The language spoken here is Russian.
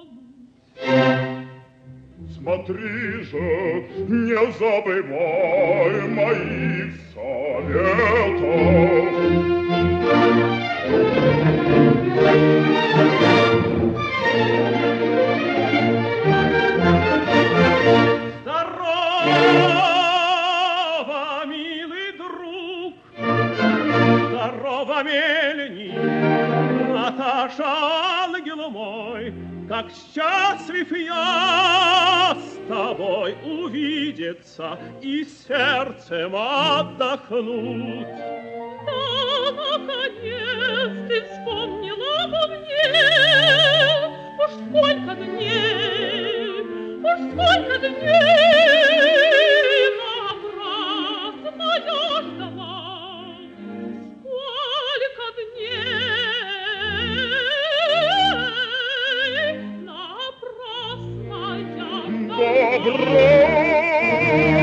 Смотри же, не забывай моих советов. Здорово, милый друг, здорово, мельник, Наташа, ангел мой, как счастлив я с тобой увидеться и сердцем отдохнуть. Да, наконец ты вспомнила обо мне. Уж сколько дней напрасно я ждала. Сколько дней напрасно я ждала. Добро!